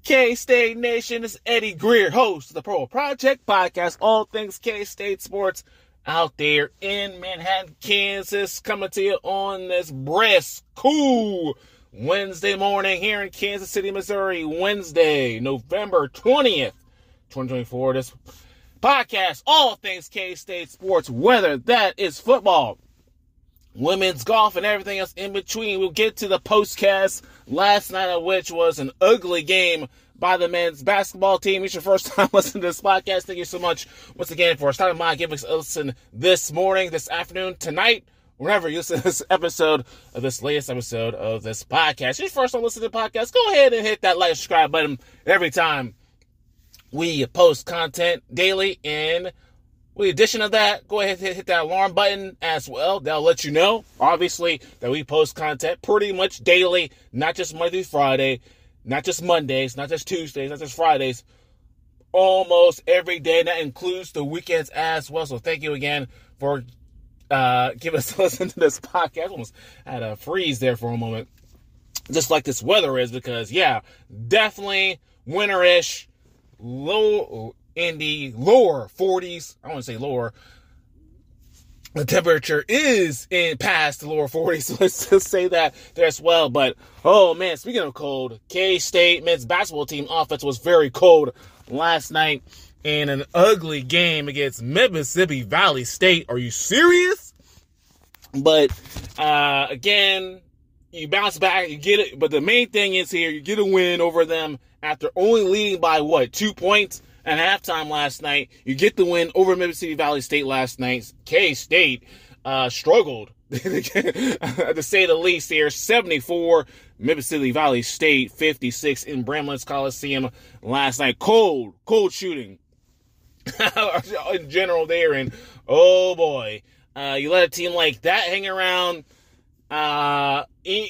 K-State Nation? This is Eddie Greer, host of the Pro Project Podcast, all things K-State sports out there in Manhattan, Kansas, coming to you on this brisk, cool Wednesday morning here in Kansas City, Missouri, Wednesday, November 20th, 2024. This podcast, all things K-State sports, whether that is football, women's golf, and everything else in between. We'll get to the postcast, last night of which was an ugly game by the men's basketball team. It's your first time listening to this podcast. Thank you so much once again for starting by giving us a listen this morning, this afternoon, tonight, whenever you listen to this latest episode of this podcast. If you're first time listening to the podcast, go ahead and hit that like, subscribe button every time we post content daily. And with the addition of that, go ahead and hit that alarm button as well. That'll let you know, obviously, that we post content pretty much daily, not just Monday through Friday, not just Mondays, not just Tuesdays, not just Fridays, almost every day. That includes the weekends as well. So thank you again for giving us a listen to this podcast. I almost had a freeze there for a moment, just like this weather is, because, yeah, definitely winterish, low in the lower 40s. I want to say lower. The temperature is in past the lower 40s, so let's just say that there as well. But, oh man, speaking of cold, K-State men's basketball team offense was very cold last night in an ugly game against Mississippi Valley State. Are you serious? But, again, you bounce back, you get it. But the main thing is here, you get a win over them after only leading by, 2 points? At halftime last night, you get the win over Mississippi Valley State last night. K-State struggled, to say the least here. 74, Mississippi Valley State 56 in Bramlage Coliseum last night. Cold shooting in general there. And, oh boy, you let a team like that hang around. And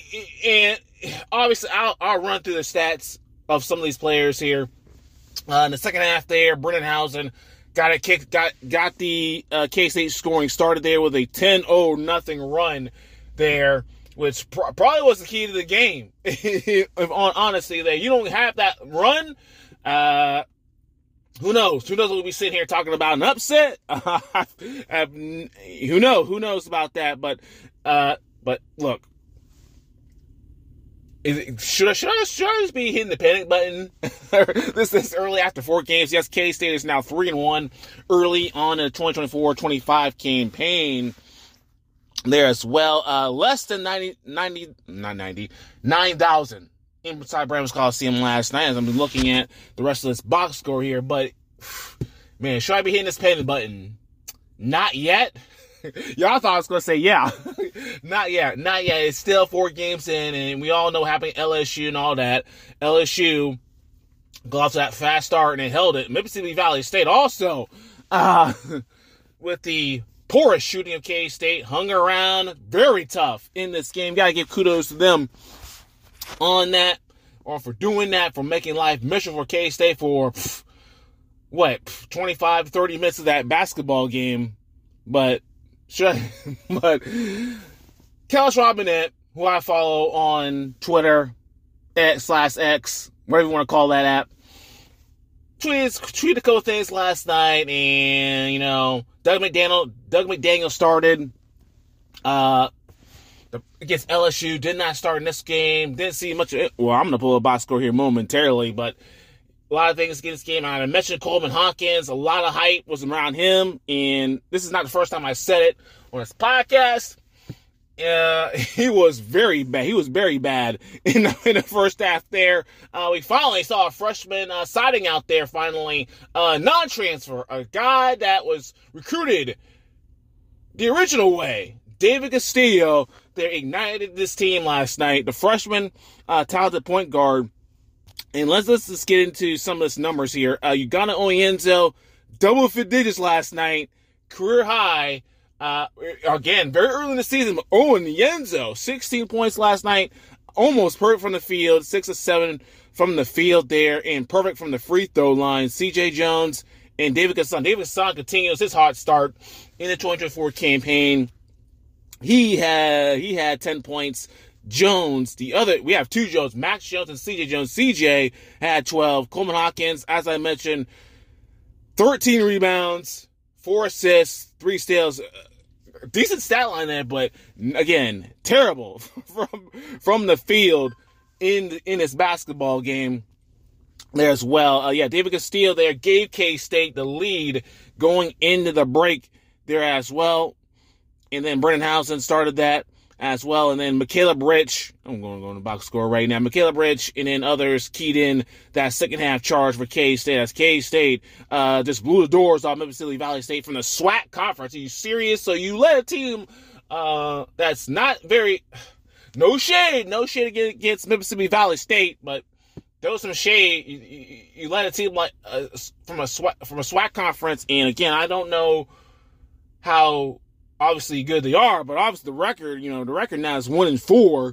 obviously, I'll run through the stats of some of these players here. In the second half there, Brennan Housen got the K-State scoring started there with a 10-0 run there, which probably was the key to the game. Honestly, there, you don't have that run. Who knows? Who knows? We'll be sitting here talking about an upset. Who knows about that? But look. Should I just be hitting the panic button this early after 4 games? Yes, K-State is now 3-1 early on in the 2024-25 campaign there as well. Less than 9,000 inside Bramlage Coliseum last night as I'm looking at the rest of this box score here. But, man, should I be hitting this panic button? Not yet. Y'all thought I was going to say, yeah. Not yet. It's still 4 games in, and we all know what happened at LSU and all that. LSU got off to that fast start and held it. Mississippi Valley State also, with the poorest shooting of K-State, hung around very tough in this game. Got to give kudos to them on that, or for doing that, for making life miserable for K-State for, 25 to 30 minutes of that basketball game. But Kellis Robinette, who I follow on Twitter, /X, whatever you want to call that app, tweeted a couple things last night, and, Doug McDaniel started against LSU, did not start in this game, didn't see much of it. Well, I'm going to pull a box score here momentarily, but a lot of things against this game. I mentioned Coleman Hawkins. A lot of hype was around him. And this is not the first time I said it on this podcast. He was very bad. He was very bad in the first half there. We finally saw a freshman sighting out there, finally. Non-transfer. A guy that was recruited the original way. David Castillo. They ignited this team last night. The freshman talented point guard. And let's just get into some of this numbers here. Ugonna Onyenso, double digits last night, career high. Again, very early in the season, but Onyenso, 16 points last night, almost perfect from the field, 6 of 7 from the field there, and perfect from the free throw line. C.J. Jones and David Gasson. David Gasson continues his hot start in the 2024 campaign. He had 10 points. Jones, we have two Jones, Max Jones and CJ Jones. CJ had 12. Coleman Hawkins, as I mentioned, 13 rebounds, 4 assists, 3 steals. Decent stat line there, but again, terrible from the field in this basketball game there as well. David Castillo there gave K-State the lead going into the break there as well. And then Brennan Housen started that as well. And then McCaleb Rich, I'm going to go in the box score right now. McCaleb Rich and then others keyed in that second half charge for K-State. As K-State just blew the doors off Mississippi Valley State from the SWAC conference. Are you serious? So you let a team that's not very, no shade against Mississippi Valley State, but there was some shade. You let a team like from a SWAC conference, and again, I don't know how obviously good they are, but obviously the record now is 1-4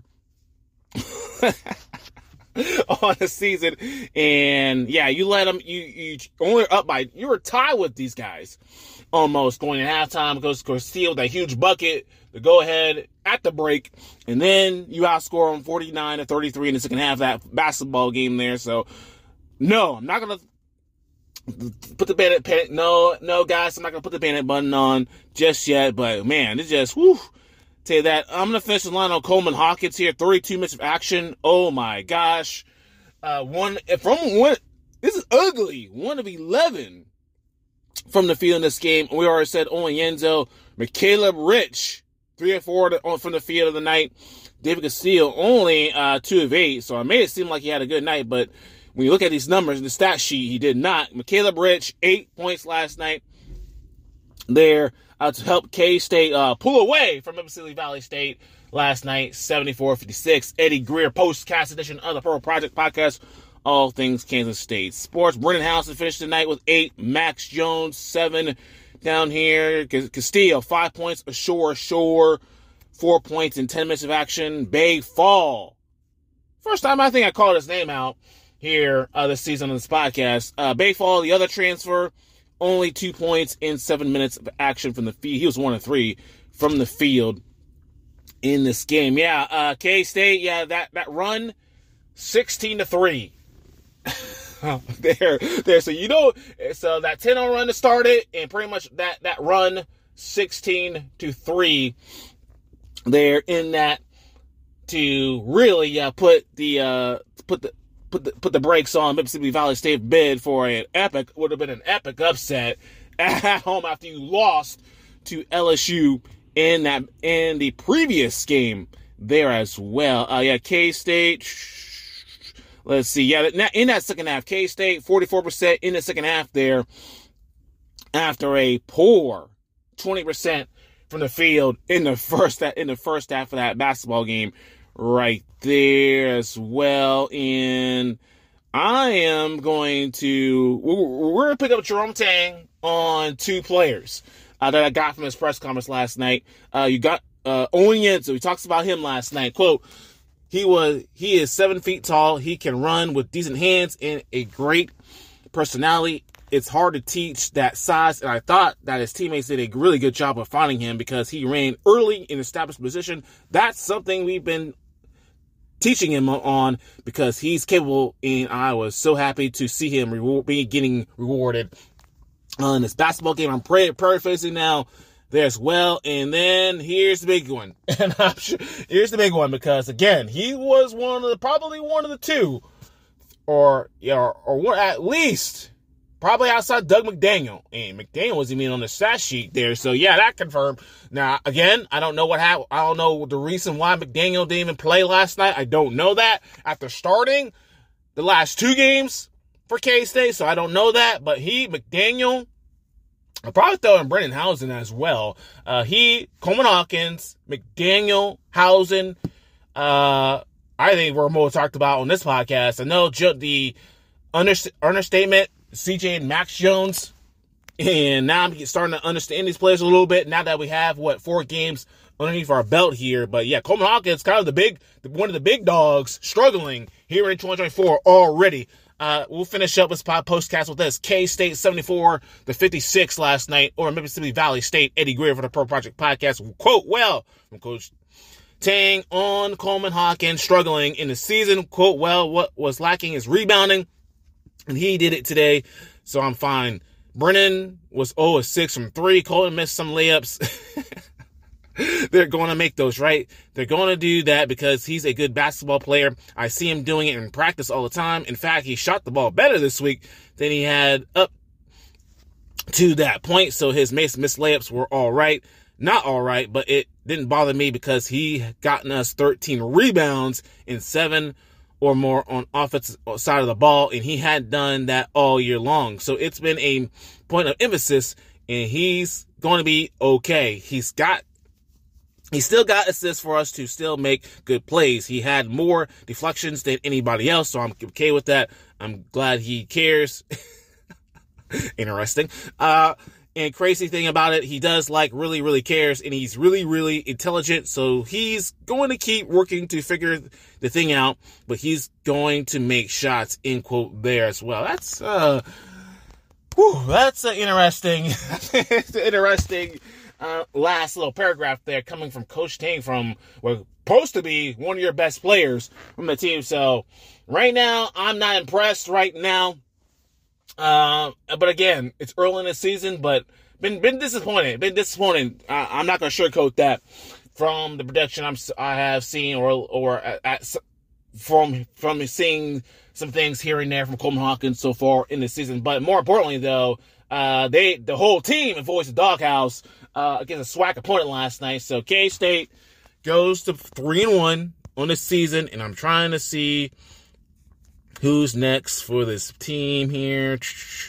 on the season. And yeah, you let them, you only up by, you were tied with these guys almost going to halftime. Goes Castillo with that huge bucket, the go ahead at the break, and then you outscore them 49-33 in the second half of that basketball game there. So no, I'm not gonna put the panic. No, guys, I'm not gonna put the panic button on just yet. But man, it's just tell you that I'm gonna finish the line on Coleman Hawkins here. 32 minutes of action. Oh my gosh, this is ugly. 1 of 11 from the field in this game. We already said Onyenzo, McCaleb Rich, 3 of 4 from the field of the night. David Castillo only 2 of 8. So I made it seem like he had a good night, but when you look at these numbers in the stat sheet, he did not. McCaleb Rich, 8 points last night there to help K-State pull away from Mississippi Valley State last night, 74-56. Eddie Greer, post-cast edition of the Pro Project Podcast, all things Kansas State sports. Brennan Housen finished the night with 8. Max Jones, 7 down here. Castillo, 5 points. Ashore, 4 points in 10 minutes of action. Bay Fall. First time I think I called his name out here this season on this podcast. Bay Fall, the other transfer, only 2 points in 7 minutes of action from the field. He was 1 of 3 from the field in this game. Yeah, K-State, that run, 16-3. there. So that 10-0 run that started, and pretty much that run, 16-3 there in that to really put the brakes on Mississippi Valley State bid for would have been an epic upset at home after you lost to LSU in the previous game there as well. K-State, let's see. Yeah, in that second half, K-State 44% in the second half there after a poor 20% from the field in the first half of that basketball game right there as well. And we're going to pick up Jerome Tang on 2 players that I got from his press conference last night. You got Onyenzo. He talks about him last night. Quote, he is 7 feet tall. He can run with decent hands and a great personality. It's hard to teach that size, and I thought that his teammates did a really good job of finding him because he ran early in established position. That's something we've been teaching him on because he's capable, and I was so happy to see him getting rewarded on this basketball game. I'm paraphrasing now there as well. And then here's the big one. And I'm sure here's the big one because, again, he was probably one of the 2 or one at least, probably outside Doug McDaniel. And McDaniel wasn't even on the stat sheet there. So, yeah, that confirmed. Now, again, I don't know what happened. I don't know the reason why McDaniel didn't even play last night. I don't know that after starting the last 2 games for K-State. So, I don't know that. But McDaniel, I'll probably throw in Brennan Housen as well. Coleman Hawkins, McDaniel, Housen, I think we're more talked about on this podcast. I know the understatement, CJ and Max Jones, and now I'm starting to understand these players a little bit now that we have 4 games underneath our belt here. But yeah, Coleman Hawkins, kind of one of the big dogs, struggling here in 2024 already. We'll finish up this postcast with this. K-State 74-56 last night, or Mississippi Valley State. Eddie Greer for the Pro Project Podcast. Quote, well, from Coach Tang on Coleman Hawkins struggling in the season. Quote, well, what was lacking is rebounding, and he did it today, so I'm fine. Brennan was 0-6 from 3. Coleman missed some layups. They're going to make those, right? They're going to do that because he's a good basketball player. I see him doing it in practice all the time. In fact, he shot the ball better this week than he had up to that point, so his missed layups were all right. Not all right, but it didn't bother me because he gotten us 13 rebounds in 7 or more on offensive side of the ball, and he had done that all year long. So it's been a point of emphasis, and he's going to be okay. He still got assists for us to still make good plays. He had more deflections than anybody else, so I'm okay with that. I'm glad he cares. Interesting. And crazy thing about it, he does really, really cares, and he's really, really intelligent, so he's going to keep working to figure the thing out, but he's going to make shots, end quote, there as well. That's interesting, interesting last little paragraph there coming from Coach Tang from what was supposed to be one of your best players from the team. So right now, I'm not impressed right now. But again, it's early in the season, but been disappointed. I'm not going to sugarcoat that from the production I have seen from seeing some things here and there from Coleman Hawkins so far in the season. But more importantly, though, the whole team avoids the doghouse against a SWAC opponent last night. So K-State goes to 3-1 on the season, and I'm trying to see who's next for this team here.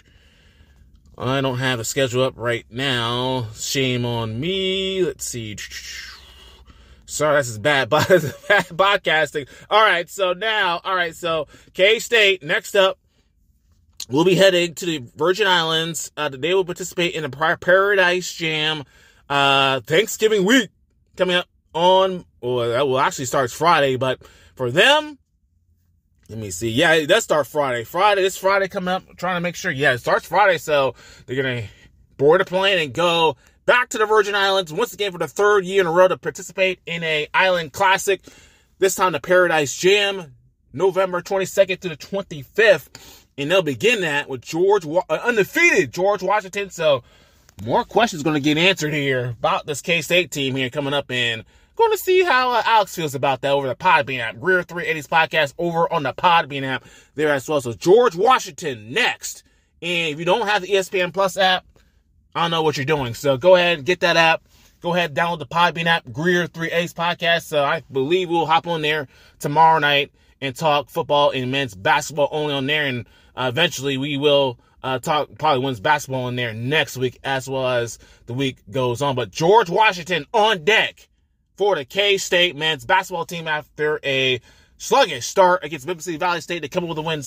I don't have a schedule up right now. Shame on me. Let's see. Sorry, that's just bad podcasting. All right, so K-State, next up, will be heading to the Virgin Islands. They will participate in the Paradise Jam Thanksgiving week coming up on, well, that will actually start Friday, but for them, let me see. Yeah, it does start Friday. This Friday coming up. I'm trying to make sure. Yeah, it starts Friday, so they're going to board a plane and go back to the Virgin Islands once again for the third year in a row to participate in a Island Classic. This time the Paradise Jam, November 22nd to the 25th. And they'll begin that with undefeated George Washington. So more questions going to get answered here about this K-State team here coming up, and going to see how Alex feels about that over the Podbean app. Greer 380's podcast over on the Podbean app there as well. So George Washington next. And if you don't have the ESPN Plus app, I don't know what you're doing. So go ahead and get that app. Go ahead and download the Podbean app, Greer 380's podcast. So I believe we'll hop on there tomorrow night and talk football and men's basketball only on there. And eventually we will talk probably women's basketball on there next week as well as the week goes on. But George Washington on deck for the K-State men's basketball team after a sluggish start against Mississippi Valley State. They come up with a win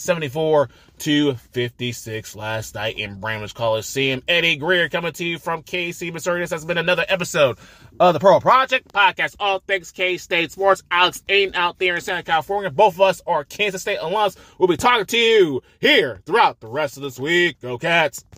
74-56 last night in Bramlage Coliseum. Eddie Greer coming to you from KC, Missouri. This has been another episode of the Pearl Project Podcast, all things K-State sports. Alex Aiden out there in Santa California. Both of us are Kansas State alums. We'll be talking to you here throughout the rest of this week. Go Cats!